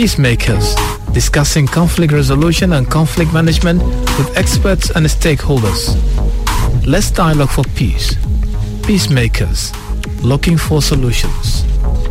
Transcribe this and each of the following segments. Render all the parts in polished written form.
Peacemakers, discussing conflict resolution and conflict management with experts and stakeholders. Let's dialogue for peace. Peacemakers, looking for solutions.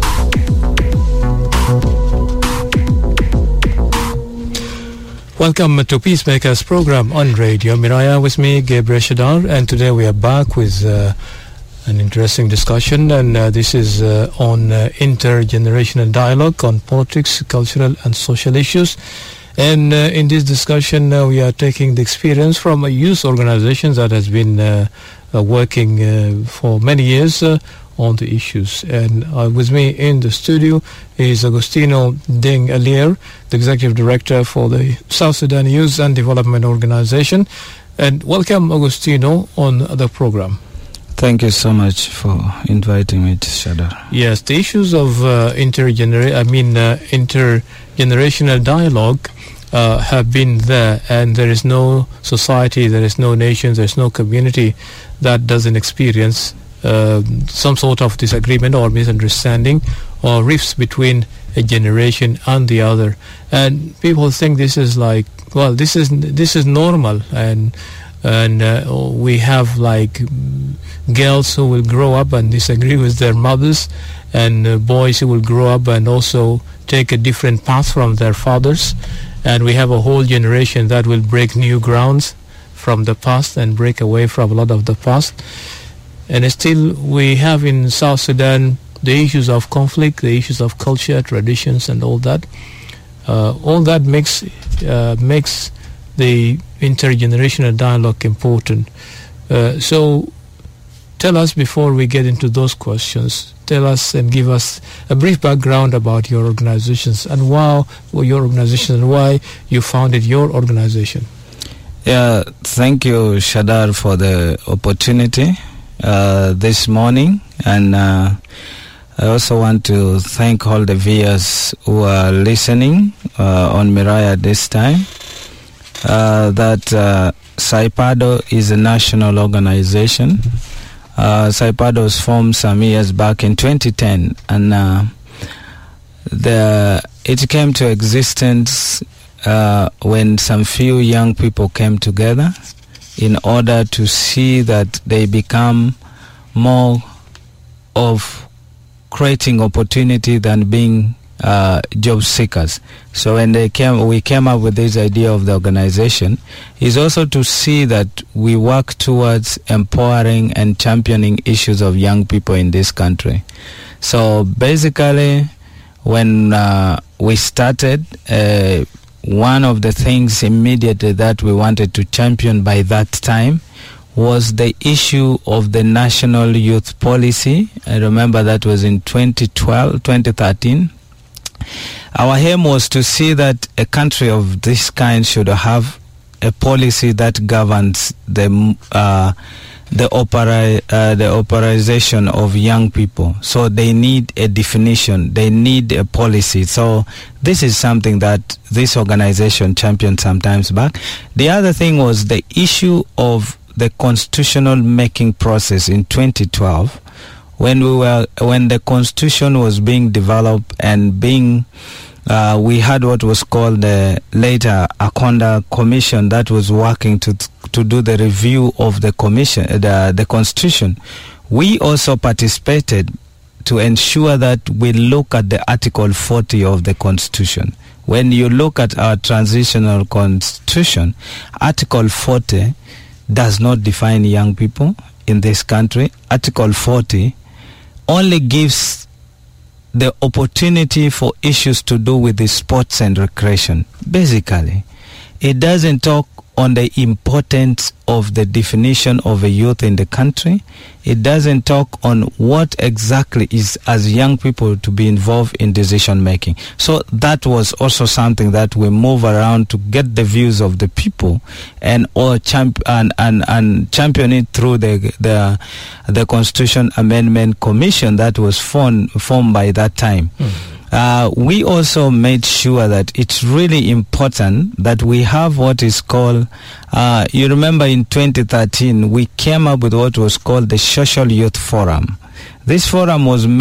Welcome to Peacemakers program on Radio Miraya with me, Gabriel Shadar, and today we are back with an interesting discussion, and this is on intergenerational dialogue on politics, cultural and social issues. And in this discussion we are taking the experience from a youth organization that has been working for many years on the issues. And with me in the studio is Agustino Ding Alier, the Executive Director for the South Sudan Youth and Development Organization. And welcome, Agustino, on the program. Thank you so much for inviting me to Shadar. Yes, the issues of intergenerational dialogue have been there, and there is no society, there is no nation, there is no community that doesn't experience some sort of disagreement or misunderstanding or rifts between a generation and the other. And people think this is like, well, this is normal, and we have like girls who will grow up and disagree with their mothers, and boys who will grow up and also take a different path from their fathers, and we have a whole generation that will break new grounds from the past and break away from a lot of the past. And still we have in South Sudan the issues of conflict, the issues of culture, traditions, and all that. All that makes the intergenerational dialogue important. So tell us, before we get into those questions, tell us and give us a brief background about your organizations and why you founded your organization. Yeah, thank you, Shadar, for the opportunity this morning. And I also want to thank all the viewers who are listening on Miraya this time. That SAIPADO is a national organization. SAIPADO was formed some years back in 2010, and it came to existence when some few young people came together in order to see that they become more of creating opportunity than being job seekers. So when we came up with this idea of the organization is also to see that we work towards empowering and championing issues of young people in this country. So basically, when we started, one of the things immediately that we wanted to champion by that time was the issue of the national youth policy. I remember that was in 2013. Our aim was to see that a country of this kind should have a policy that governs the operation of young people. So they need a definition, they need a policy. So this is something that this organization championed some times back. The other thing was the issue of the constitutional making process in 2012. When the constitution was being developed and we had what was called the later Akonda Commission that was working to do the review of the commission, the constitution. We also participated to ensure that we look at the Article 40 of the constitution. When you look at our transitional constitution, Article 40 does not define young people in this country. Article 40 only gives the opportunity for issues to do with the sports and recreation. Basically, it doesn't talk on the importance of the definition of a youth in the country. It doesn't talk on what exactly is as young people to be involved in decision making. So that was also something that we move around to get the views of the people and champion it through the Constitution Amendment Commission that was formed by that time. We also made sure that it's really important that we have what is called, you remember in 2013, we came up with what was called the Social Youth Forum. This forum was made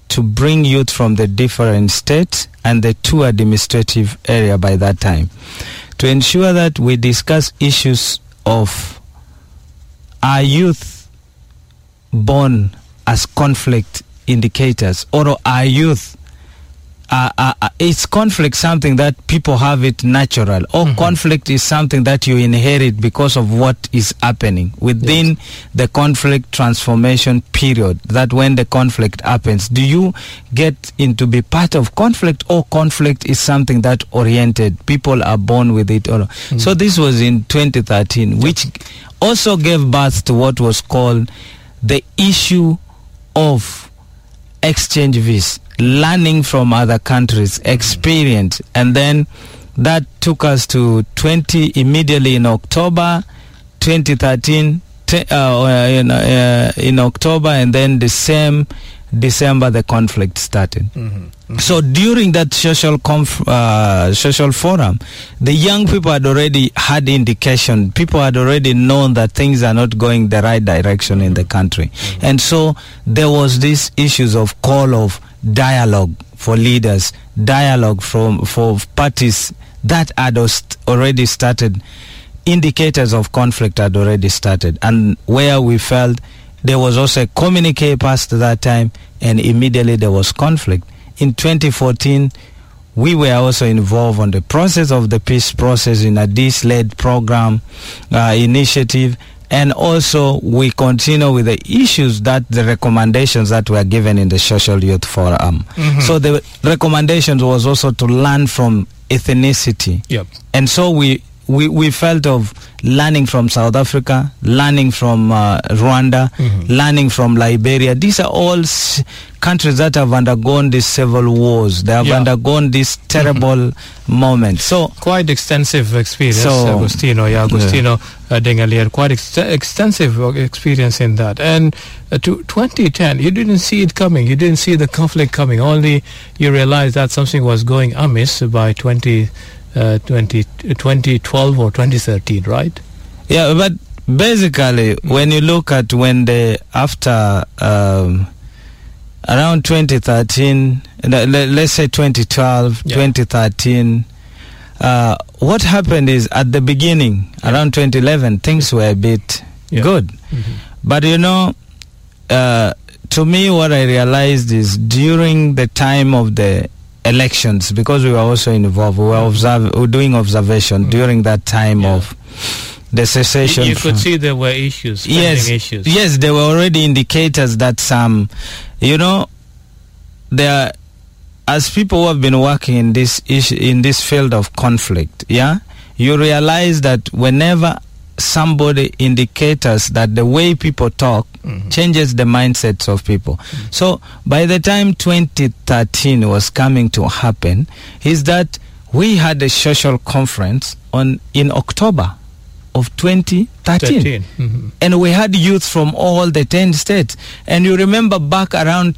to bring youth from the different states and the 2 administrative area by that time, to ensure that we discuss issues of our youth born as conflict indicators, or our youth is conflict something that people have it natural, or conflict is something that you inherit because of what is happening within the conflict transformation period? That when the conflict happens, do you get into be part of conflict, or conflict is something that oriented people are born with it? So this was in 2013, which also gave birth to what was called the issue of exchange visa, learning from other countries, experience, and then that took us to immediately in October 2013, in October, and then the same December the conflict started. So during that social forum, the young people had already had indication. People had already known that things are not going the right direction in the country, and so there was these issues of call of dialogue for leaders, dialogue for parties that had already started. Indicators of conflict had already started, and where we felt there was also a communique passed that time, and immediately there was conflict. In 2014, we were also involved on the process of the peace process in a DIS-led program initiative, and also we continue with the issues that the recommendations that were given in the Social Youth Forum. So the recommendations was also to learn from ethnicity. And so we felt of learning from South Africa, learning from Rwanda, learning from Liberia. These are all countries that have undergone these civil wars. They have undergone this terrible moment. So quite extensive experience, Agostino Dengalier, quite extensive experience in that. And to 2010, you didn't see it coming. You didn't see the conflict coming. Only you realized that something was going amiss by 2012 or 2013, right? Yeah, but basically, when you look at after around 2013, let's say 2012, 2013, what happened is at the beginning, around 2011, things were a bit good. But to me, what I realized is during the time of the elections, because we were also involved, we were doing observation during that time of the cessation. You could see there were issues, issues. Yes, there were already indicators that some, there, as people who have been working in this field of conflict, you realize that whenever somebody indicates that the way people talk changes the mindsets of people. So by the time 2013 was coming to happen, is that we had a social conference in October of 2013. And we had youth from all the 10 states. And you remember back around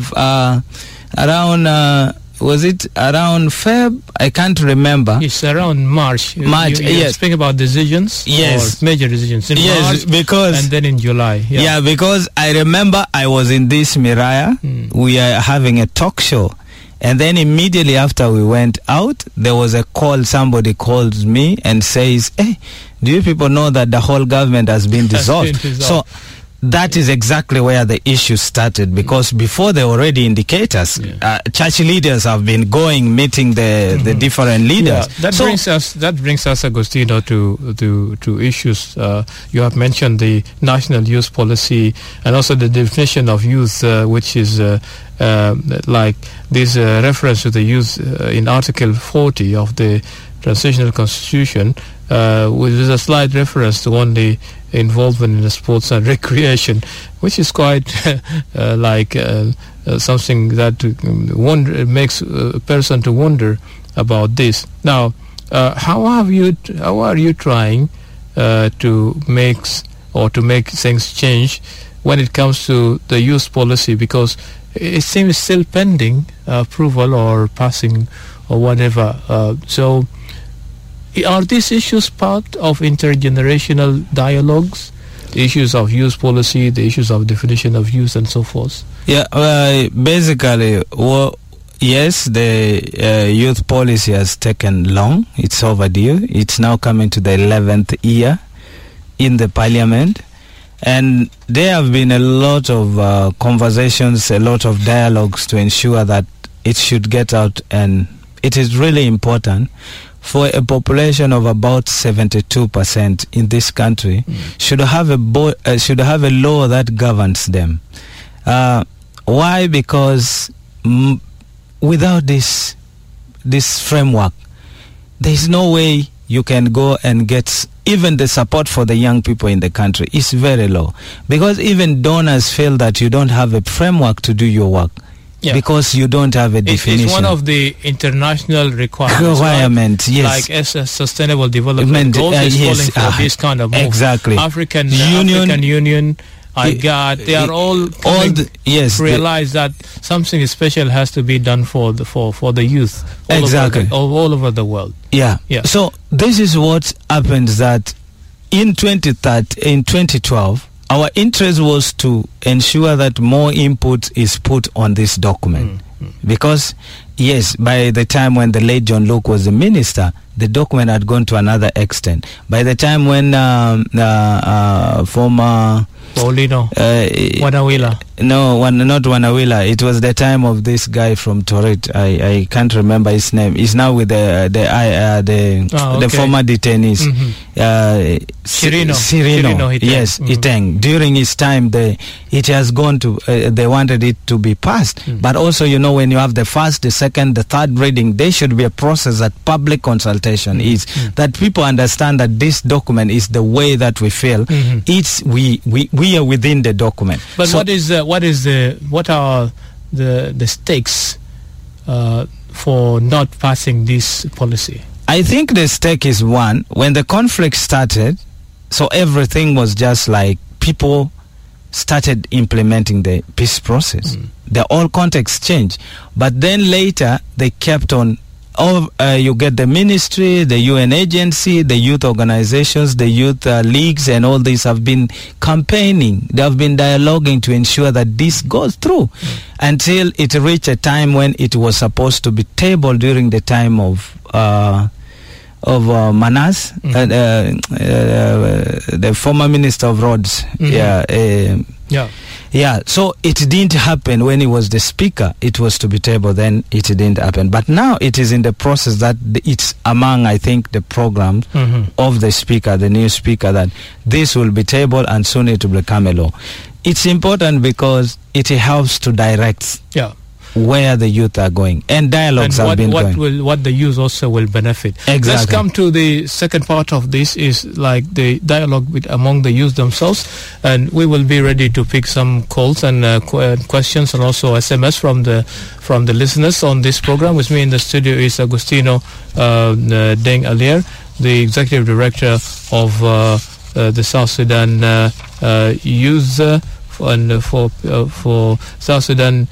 was it around Feb? I can't remember. It's around March. Yes. Speaking about decisions. Yes. Or major decisions. In March, and then in July. Yeah, because I remember I was in this Miraya. We are having a talk show. And then immediately after we went out, there was a call. Somebody calls me and says, "Hey, do you people know that the whole government has been dissolved?" So that is exactly where the issue started, because before there were already indicators. Church leaders have been meeting the different leaders. That brings us, Agostino, to issues. You have mentioned the national youth policy and also the definition of youth, which is like this reference to the youth in Article 40 of the Transitional Constitution, which is a slight reference to only involvement in the sports and recreation, which is quite something that makes a person to wonder about this. Now, how are you trying to make things change when it comes to the youth policy? Because it seems still pending approval or passing or whatever. So are these issues part of intergenerational dialogues, the issues of youth policy, the issues of definition of youth, and so forth? Yeah, basically, yes, the youth policy has taken long. It's overdue. It's now coming to the 11th year in the parliament. And there have been a lot of conversations, a lot of dialogues to ensure that it should get out. And it is really important for a population of about 72% in this country should have a law that governs them. Why? Because without this framework, there is no way you can go and get even the support for the young people in the country is very low, because even donors feel that you don't have a framework to do your work. Yeah. Because you don't have a definition. It's one of the international requirements, yes. Like Sustainable Development Goals is calling for this kind of move. Exactly. African Union, IGAD, they are all realize that something special has to be done for the youth all over the world. Yeah. So this is what happens, that in 2012, our interest was to ensure that more input is put on this document. Because, yes, by the time when the late John Luke was the minister, the document had gone to another extent. By the time when former Paulino Wanawila. No, not Wanawila. It was the time of this guy from Torit. I can't remember his name. He's now with the former detainees. Cirino. Yes, Iteng. During his time, it has gone to. They wanted it to be passed, but also, when you have the first, the second, the third reading, there should be a process that public consultation is, that people understand that this document is the way that we feel. We are within the document. But so what are the stakes for not passing this policy? I think the stake is one. When the conflict started, so everything was just like people started implementing the peace process. The whole context changed. But then later they kept on. You get the ministry, the UN agency, the youth organizations, the youth leagues, and all these have been campaigning. They have been dialoguing to ensure that this goes through until it reached a time when it was supposed to be tabled during the time of Manas, the former Minister of Roads. So it didn't happen when he was the speaker. It was to be tabled, then it didn't happen. But now it is in the process that it's among, I think, the programs of the speaker, the new speaker, that this will be tabled and soon it will become a law. It's important because it helps to direct where the youth are going, and dialogues have been going. What the youth also will benefit. Exactly. Let's come to the second part of this, is like the dialogue among the youth themselves, and we will be ready to pick some calls and questions, and also SMS from the listeners on this program. With me in the studio is Agustino Deng Alier, the Executive Director of the South Sudan Youth and for South Sudan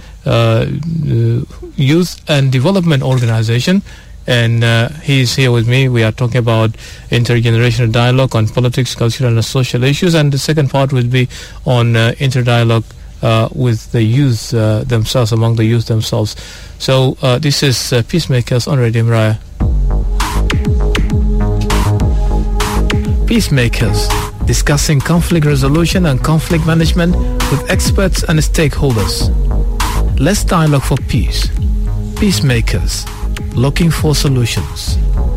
Youth and Development Organization, and he's here with me. We are talking about intergenerational dialogue on politics, cultural and social issues, and the second part will be on interdialogue with the youth themselves, among the youth themselves. So this is Peacemakers on Radio Mraya. Peacemakers, discussing conflict resolution and conflict management with experts and stakeholders. Let's dialogue for peace. Peacemakers, looking for solutions.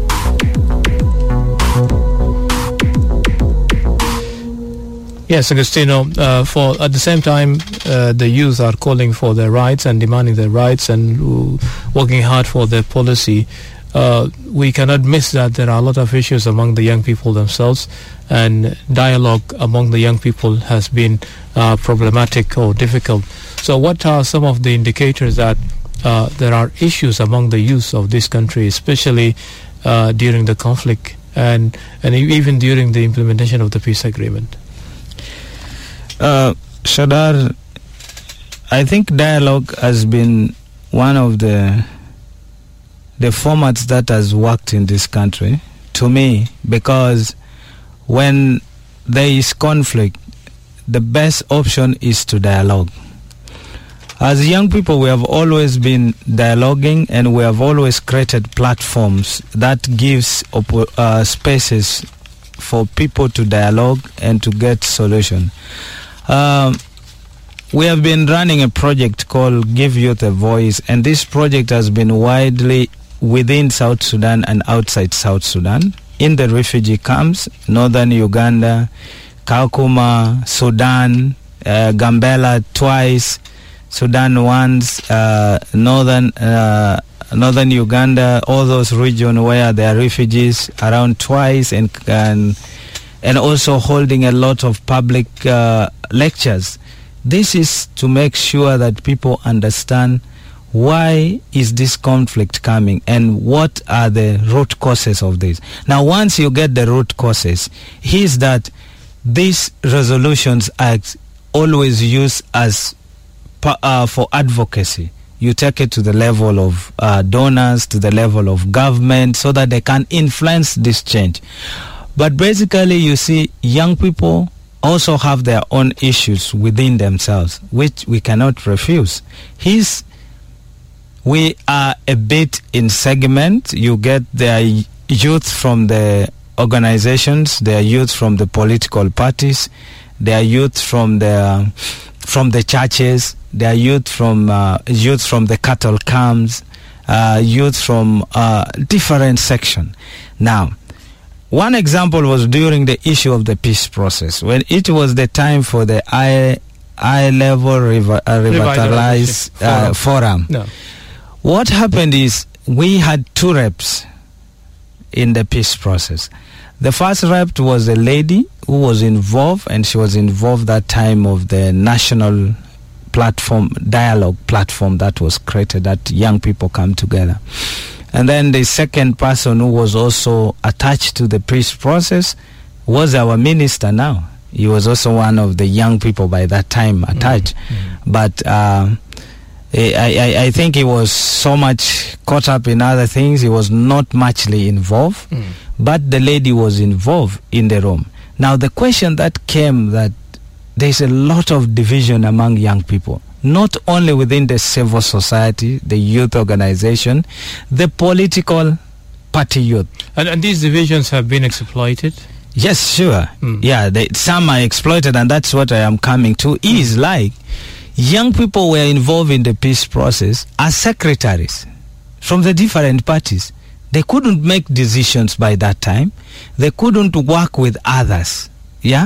Yes, Agustino, for at the same time, the youth are calling for their rights and demanding their rights and working hard for their policy. We cannot miss that there are a lot of issues among the young people themselves, and dialogue among the young people has been problematic or difficult. So what are some of the indicators that there are issues among the youth of this country, especially during the conflict and even during the implementation of the peace agreement? Shadar, I think dialogue has been one of the formats that has worked in this country, to me, because when there is conflict, the best option is to dialogue. As young people, we have always been dialoguing, and we have always created platforms that gives spaces for people to dialogue and to get solution. We have been running a project called Give Youth a Voice, and this project has been widely within South Sudan and outside South Sudan, in the refugee camps, northern Uganda, Kakuma, Sudan, Gambela twice, Sudan once, northern Uganda, all those regions where there are refugees around twice, and also holding a lot of public lectures. This is to make sure that people understand why is this conflict coming and what are the root causes of this. Now, once you get the root causes, is that these resolutions are always used as for advocacy. You take it to the level of donors, to the level of government, so that they can influence this change. But basically, you see, young people also have their own issues within themselves, which we cannot refuse. We are a bit in segment. You get their youth from the organizations, their youth from the political parties, their youth from the churches, their youth from the cattle camps, youth from different sections. Now, one example was during the issue of the peace process, when it was the time for the high-level revitalized forum. No. What happened is we had two reps in the peace process. The first rep was a lady who was involved, and she was involved that time of the national platform, dialogue platform that was created, that young people come together. And then the second person who was also attached to the peace process was our minister now. He was also one of the young people by that time attached. But I think he was so much caught up in other things, he was not muchly involved. But the lady was involved in the room. Now the question that came, that there's a lot of division among young people, not only within the civil society, the youth organization, the political party youth. And these divisions have been exploited? Yes, sure. Yeah, some are exploited, and that's what I am coming to, is like young people were involved in the peace process as secretaries from the different parties. They couldn't make decisions by that time. They couldn't work with others. Yeah?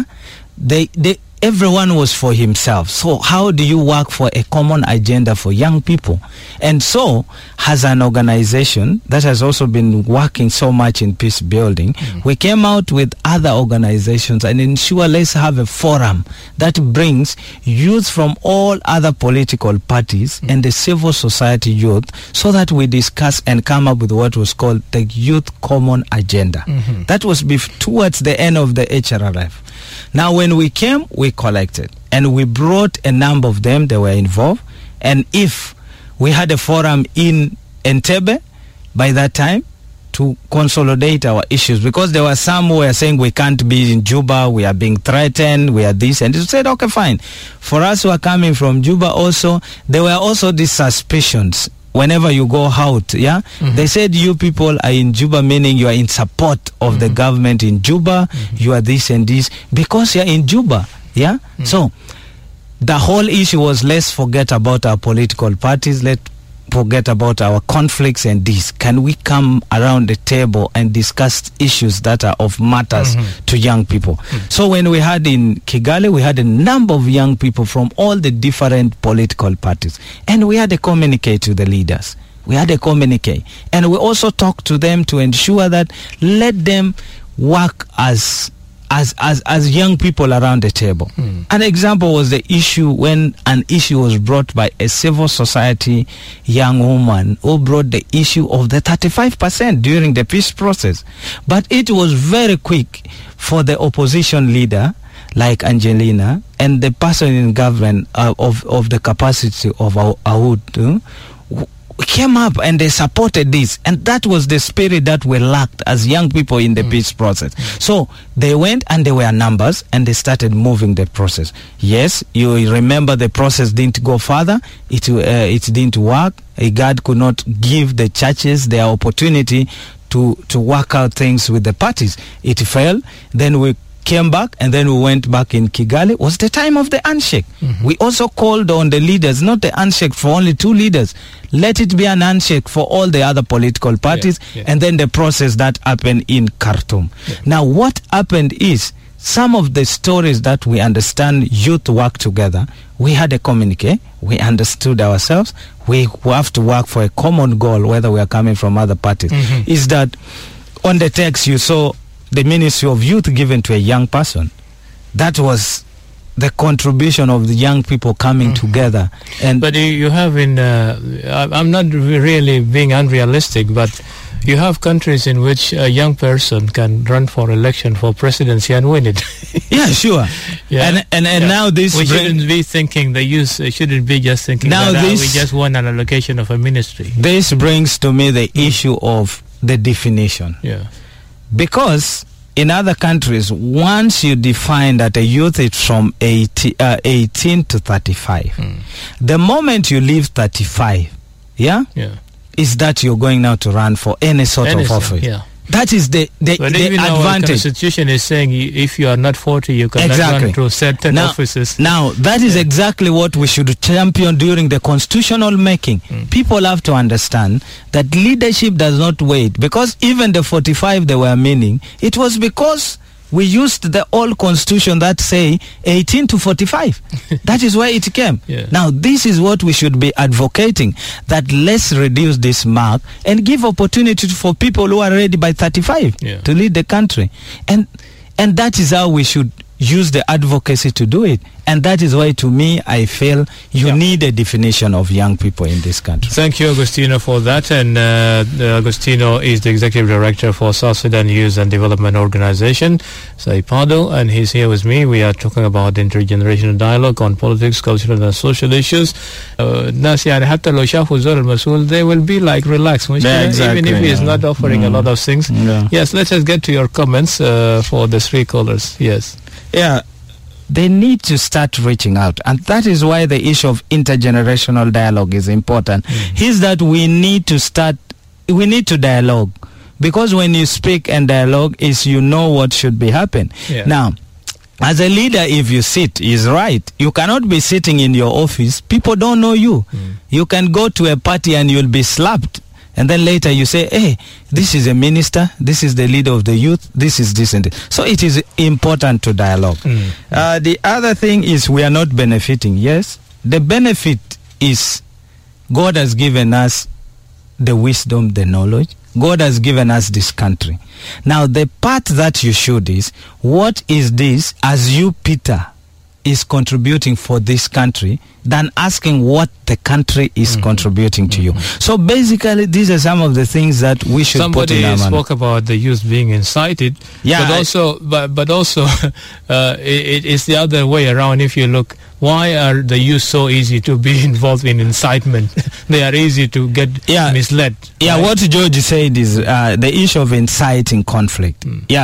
Everyone was for himself. So how do you work for a common agenda for young people? And so, as an organization that has also been working so much in peace building, we came out with other organizations and ensure let's have a forum that brings youth from all other political parties and the civil society youth, so that we discuss and come up with what was called the Youth Common Agenda. That was towards the end of the HRRF. Now, when we came, we collected, and we brought a number of them. They were involved. And if we had a forum in Entebbe by that time to consolidate our issues, because there were some who were saying we can't be in Juba, we are being threatened, we are this, and we said, okay, fine. For us who are coming from Juba also, there were also these suspicions. Whenever you go out, yeah, they said you people are in Juba, meaning you are in support of the government in Juba, you are this and this, because you are in Juba, yeah. So the whole issue was, let's forget about our political parties, let's forget about our conflicts and this. Can we come around the table and discuss issues that are of matters to young people? So when we had in Kigali, we had a number of young people from all the different political parties, and we had a communique to the leaders. We had a communique, and we also talked to them to ensure that let them work as young people around the table. An example was the issue when an issue was brought by a civil society young woman who brought the issue of the 35% during the peace process. But it was very quick for the opposition leader like Angelina and the person in government of the capacity of Aoud came up and they supported this, and that was the spirit that we lacked as young people in the peace process. So they went and they were numbers and they started moving the process. Yes, you remember the process didn't go further. It didn't work. IGAD could not give the churches their opportunity to work out things with the parties. It failed. Then we came back, and then we went back in Kigali. It was the time of the handshake. We also called on the leaders, not the handshake for only 2 leaders. Let it be an handshake for all the other political parties, and then the process that happened in Khartoum. Now, what happened is, some of the stories that we understand youth work together, we had a communique, we understood ourselves, we have to work for a common goal, whether we are coming from other parties. Is that on the text you saw the Ministry of Youth given to a young person? That was the contribution of the young people coming together. But you have I'm not really being unrealistic, but you have countries in which a young person can run for election for presidency and win it. Yeah, sure. And now this... We shouldn't be thinking, the youth shouldn't be just thinking now that we just won an allocation of a ministry. This brings to me the issue of the definition. Yeah. Because in other countries, once you define that a youth is from 18 to 35, the moment you leave 35, is that you're going now to run for any sort of office. Yeah. That is the advantage. Our constitution is saying if you are not 40, you cannot run through certain offices. Now, that is exactly what we should champion during the constitutional making. People have to understand that leadership does not wait, because even the 45 they were meaning, it was because we used the old constitution that say 18 to 45. That is where it came. Now, this is what we should be advocating, that let's reduce this mark and give opportunity for people who are ready by 35 to lead the country. And that is how we should use the advocacy to do it. And that is why, to me, I feel you need a definition of young people in this country. Thank you, Agustino, for that. And Agustino is the Executive Director for South Sudan Youth and Development Organization, SAIPADO, and he's here with me. We are talking about intergenerational dialogue on politics, cultural and social issues. They will be like relaxed, even if he is not offering a lot of things. Yes, let us get to your comments for the 3 callers. Yes. Yeah. They need to start reaching out, and that is why the issue of intergenerational dialogue is important. Is that we need to dialogue, because when you speak and dialogue is you know what should be happening. Now, as a leader, if you sit, is right. You cannot be sitting in your office. People don't know you. You can go to a party and you'll be slapped. And then later you say, hey, this is a minister, this is the leader of the youth, this is this and this. So it is important to dialogue. The other thing is we are not benefiting. Yes, the benefit is God has given us the wisdom, the knowledge. God has given us this country. Now the part that you should is, what is this as you, Peter, is contributing for this country, than asking what the country is contributing to you. So basically, these are some of the things that we should put in our mind. Somebody spoke about the youth being incited, but also it is the other way around. If you look, why are the youth so easy to be involved in incitement? They are easy to get misled. Yeah, right? What George said is the issue of inciting conflict.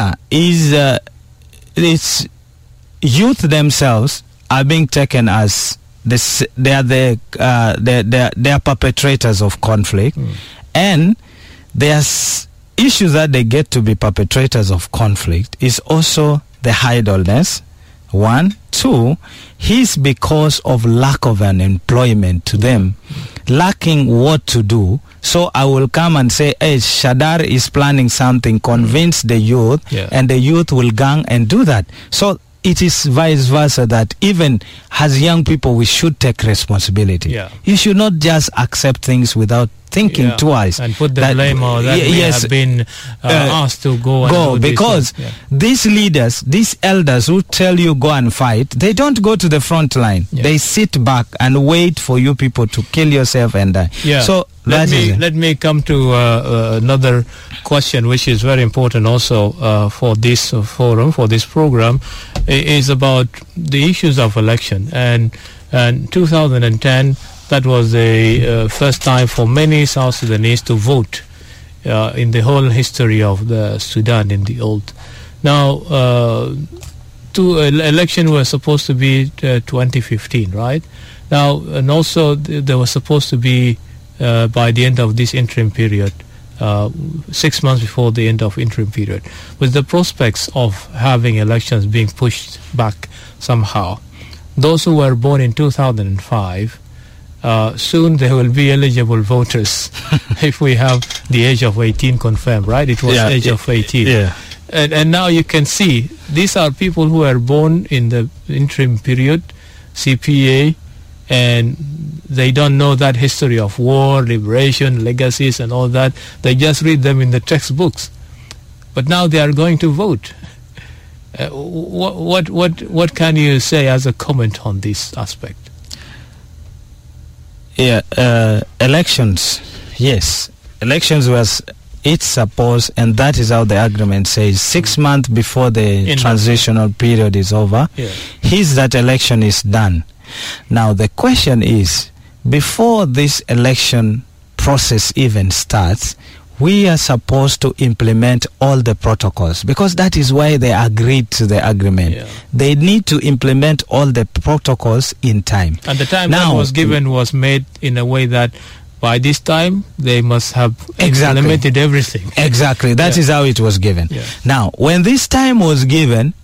It's youth themselves are being taken as they are perpetrators of conflict, and there's issues that they get to be perpetrators of conflict is also the idleness. 1, 2, is because of lack of an employment to them, lacking what to do. So I will come and say, hey, Shadar is planning something, convince the youth, and the youth will gang and do that. So it is vice versa, that even as young people, we should take responsibility. You should not just accept things without thinking twice. And put the blame on that we have been asked to go and do because these leaders, these elders who tell you go and fight, they don't go to the front line. They sit back and wait for you people to kill yourself and die. So let me come to another question, which is very important also for this forum, for this program, is about the issues of election. And 2010, that was the first time for many South Sudanese to vote in the whole history of the Sudan in the old. Now, election was supposed to be 2015, right? Now, and also there was supposed to be by the end of this interim period, 6 months before the end of interim period, with the prospects of having elections being pushed back somehow. Those who were born in 2005, soon they will be eligible voters if we have the age of 18 confirmed, right? It was age of 18. Yeah. And now you can see these are people who were born in the interim period, CPA, and they don't know that history of war, liberation, legacies and all that. They just read them in the textbooks. But now they are going to vote. What can you say as a comment on this aspect? Yeah, elections, yes. Elections was it's supposed, and that is how the agreement says, 6 months before the transitional period is over, that election is done. Now the question is, before this election process even starts, we are supposed to implement all the protocols, because that is why they agreed to the agreement. Yeah. They need to implement all the protocols in time. And the time that was given was made in a way that by this time they must have implemented everything. Exactly. That is how it was given. Yeah. Now, when this time was given,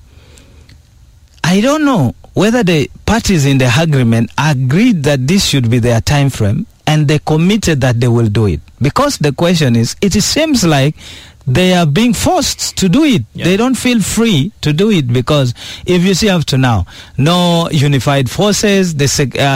I don't know whether the parties in the agreement agreed that this should be their time frame, and they committed that they will do it. Because the question is, it seems like they are being forced to do it. Yeah. They don't feel free to do it, because if you see up to now, no unified forces, the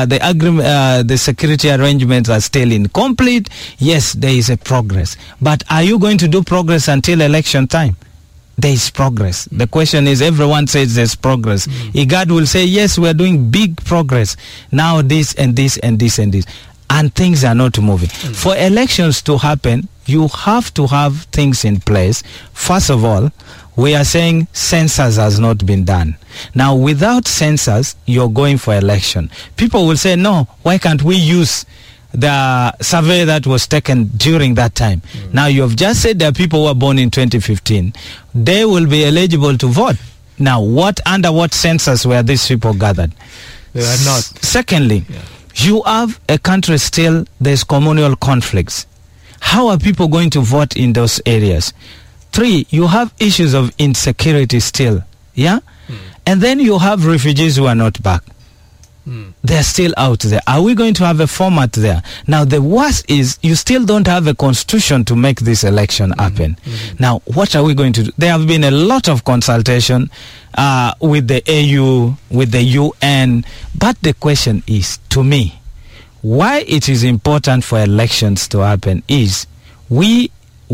security arrangements are still incomplete. Yes, there is a progress. But are you going to do progress until election time? There is progress. The question is, everyone says there's progress. IGAD will say, yes, we're doing big progress. Now this and this and this and this. And things are not moving. For elections to happen, you have to have things in place. First of all, we are saying census has not been done. Now, without census, you're going for election. People will say, no, why can't we use the survey that was taken during that time? Now, you have just said there are people who were born in 2015. They will be eligible to vote. Now, under what census were these people gathered? They are not. Secondly, you have a country still, there's communal conflicts. How are people going to vote in those areas? 3, you have issues of insecurity still. Yeah? And then you have refugees who are not back. They're still out there. Are we going to have a format there? Now, the worst is you still don't have a constitution to make this election happen. Now, what are we going to do? There have been a lot of consultation with the AU, with the UN. But the question is, to me, why it is important for elections to happen is, you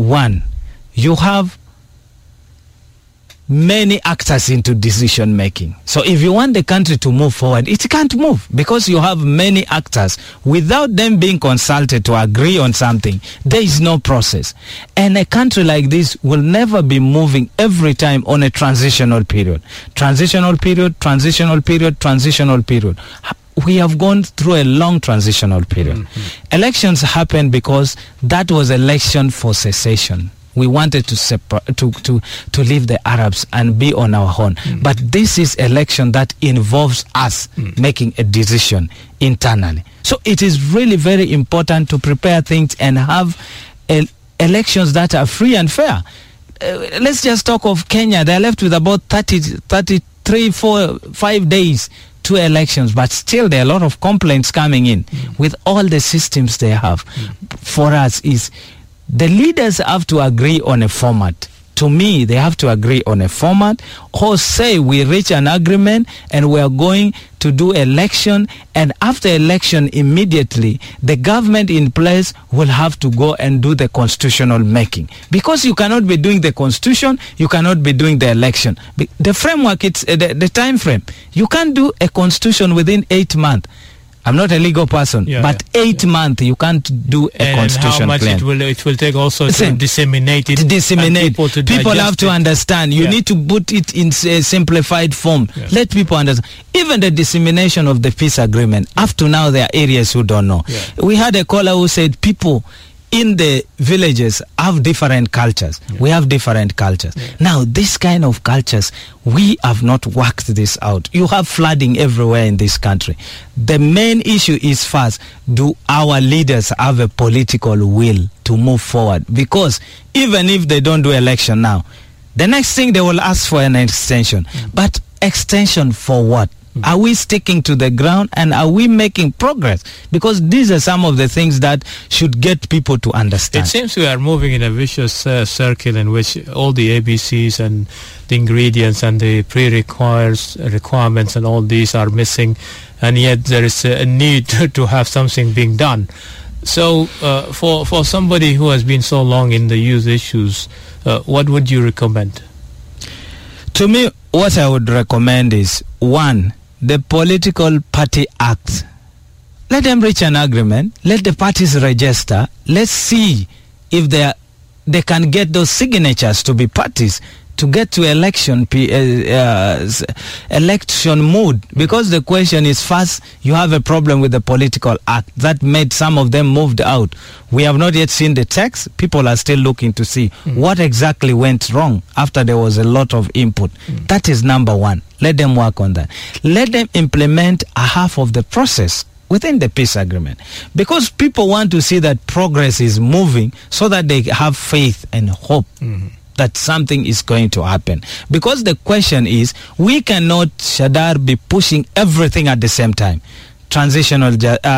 have many actors into decision making. So if you want the country to move forward, it can't move because you have many actors. Without them being consulted to agree on something, there is no process. And a country like this will never be moving every time on a transitional period. Transitional period, transitional period, transitional period. We have gone through a long transitional period. Elections happened because that was election for secession. We wanted to leave the Arabs and be on our own. But this is election that involves us making a decision internally. So it is really very important to prepare things and have elections that are free and fair. Let's just talk of Kenya. They're left with about 33, 4, 5 days to elections, but still there are a lot of complaints coming in with all the systems they have. For us is the leaders have to agree on a format. To me, they have to agree on a format, or say we reach an agreement and we are going to do election, and after election immediately the government in place will have to go and do the constitutional making, because you cannot be doing the constitution, you cannot be doing the election. The framework, it's the time frame. You can't do a constitution within 8 months. I'm not a legal person, but 8 months you can't do a constitution plan. And how much it will take also to disseminate it. To disseminate. People have to understand. You need to put it in a simplified form. Let people understand. Even the dissemination of the peace agreement, up to now there are areas who don't know. We had a caller who said people in the villages have different cultures. We have different cultures. Now, this kind of cultures, we have not worked this out. You have flooding everywhere in this country. The main issue is first, do our leaders have a political will to move forward? Because even if they don't do election now, the next thing they will ask for an extension. But extension for what? Are we sticking to the ground and are we making progress? Because these are some of the things that should get people to understand. It seems we are moving in a vicious circle in which all the ABCs and the ingredients and the requirements and all these are missing, and yet there is a need to have something being done. So for somebody who has been so long in the youth issues, what would you recommend? To me, what I would recommend is, one, the political party act. Let them reach an agreement. Let the parties register. Let's see if they can get those signatures to be parties to get to election mood. Because the question is, first, you have a problem with the political act that made some of them moved out. We have not yet seen the text. People are still looking to see what exactly went wrong after there was a lot of input. That is number one. Let them work on that. Let them implement a half of the process within the peace agreement. Because people want to see that progress is moving so that they have faith and hope that something is going to happen. Because the question is, we cannot, Shadar, be pushing everything at the same time. Transitional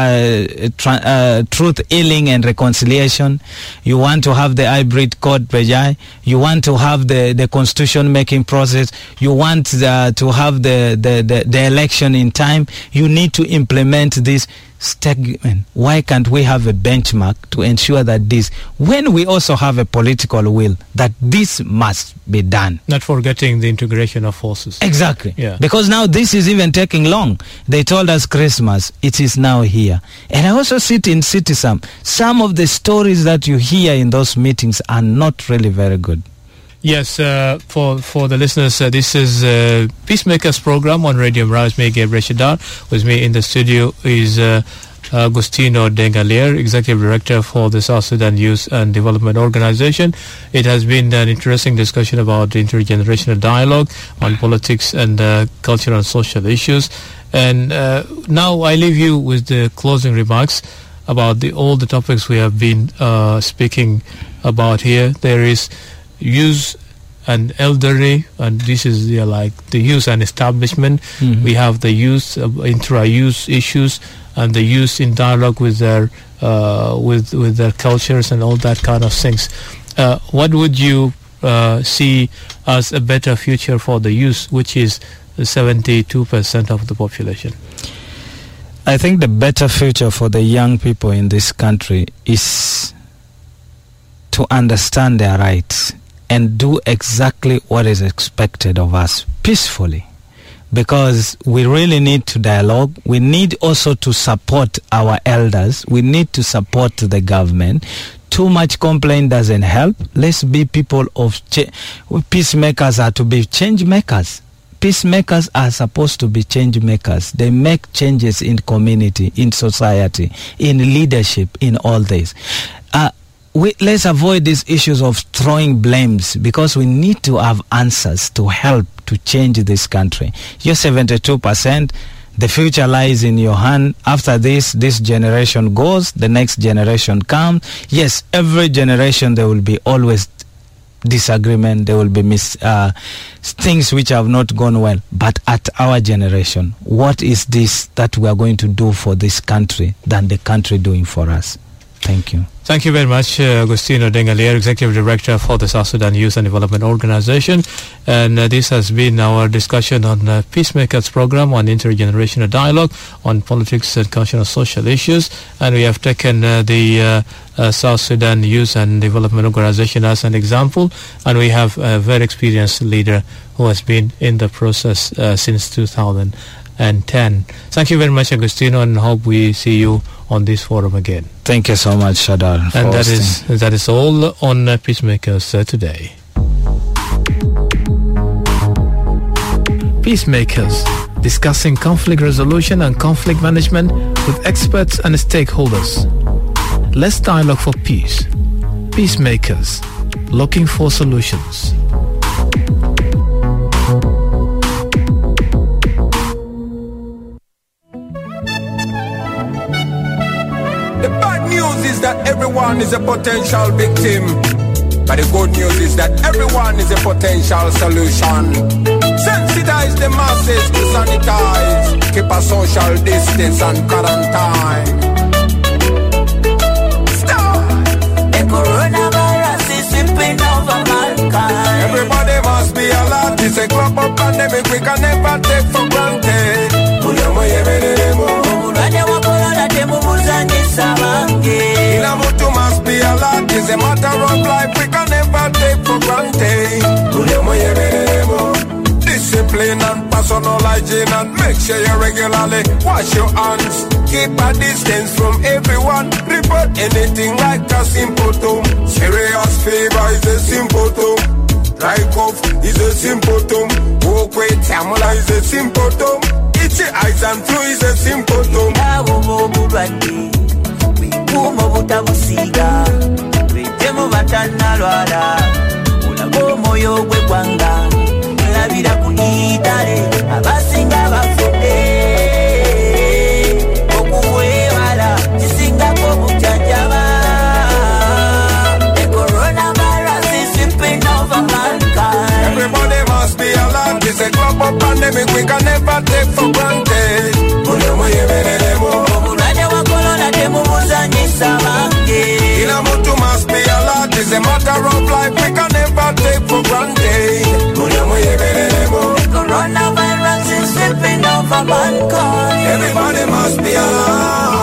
truth, healing and reconciliation. You want to have the hybrid code, Pejai. You want to have the constitution making process. You want to have the election in time. You need to implement this statement. Why can't we have a benchmark to ensure that this, when we also have a political will, that this must be done? Not forgetting the integration of forces. Exactly. Because now this is even taking long. They told us Christmas. It is now here. And I also sit in Citizen. Some of the stories that you hear in those meetings are not really very good. Yes, for the listeners, this is Peacemakers program on Radio Mirage. Me, Gabriel Shadar. With me in the studio is Agustino Dengalier, Executive Director for the South Sudan Youth and Development Organization. It has been an interesting discussion about the intergenerational dialogue on politics and cultural and social issues. And now I leave you with the closing remarks about all the topics we have been speaking about here. There is youth and elderly, and this is like the youth and establishment. We have the youth, intra-youth issues, and the youth in dialogue with their cultures and all that kind of things. What would you see as a better future for the youth, which is 72% of the population? I think the better future for the young people in this country is to understand their rights and do exactly what is expected of us peacefully. Because we really need to dialogue. We need also to support our elders. We need to support the government. Too much complaint doesn't help. Let's be people of peacemakers are to be change makers. Peacemakers are supposed to be change makers. They make changes in community, in society, in leadership, in all this. Let's avoid these issues of throwing blames, because we need to have answers to help to change this country. You're 72%. The future lies in your hand. After this generation goes, the next generation comes. Yes, every generation there will be always disagreement. There will be things which have not gone well. But at our generation, what is this that we are going to do for this country than the country doing for us? Thank you. Thank you very much, Agustino Dengalier, Executive Director for the South Sudan Youth and Development Organization. And this has been our discussion on Peacemakers program on intergenerational dialogue on politics and cultural and social issues. And we have taken the South Sudan Youth and Development Organization as an example. And we have a very experienced leader who has been in the process since 2000. 10. Thank you very much, Agustino, and hope we see you on this forum again. Thank you so much, Shadal. And that is all on Peacemakers today. Peacemakers, discussing conflict resolution and conflict management with experts and stakeholders. Let's dialogue for peace. Peacemakers, looking for solutions. The bad news is that everyone is a potential victim. But the good news is that everyone is a potential solution. Sensitize the masses to sanitize. Keep a social distance and quarantine. Stop! The coronavirus is sweeping over mankind. Everybody must be alert. It's a global pandemic we can never take for granted. Kila mtu must be alert. It's a matter of life we can never take for granted. Discipline and personal hygiene, and make sure you regularly wash your hands. Keep a distance from everyone. Report anything like a symptom. Serious fever is a symptom. Dry cough is a symptom. Walk with tamala is a symptom. Itchy eyes and flu is a symptom. Kumo butabusiga Retemo batana lwala Ulago moyo gwe kwanga Labira kunitale Abasinga bafude Okuwe wala Chisinga komu chanjaba The coronavirus is sweeping over mankind. Everybody must be alert. It's a global pandemic we can never take for granted. Kila mtu must be alert. It's a matter of life we can never take for granted. Coronavirus is sweeping over mankind. Everybody must be alert.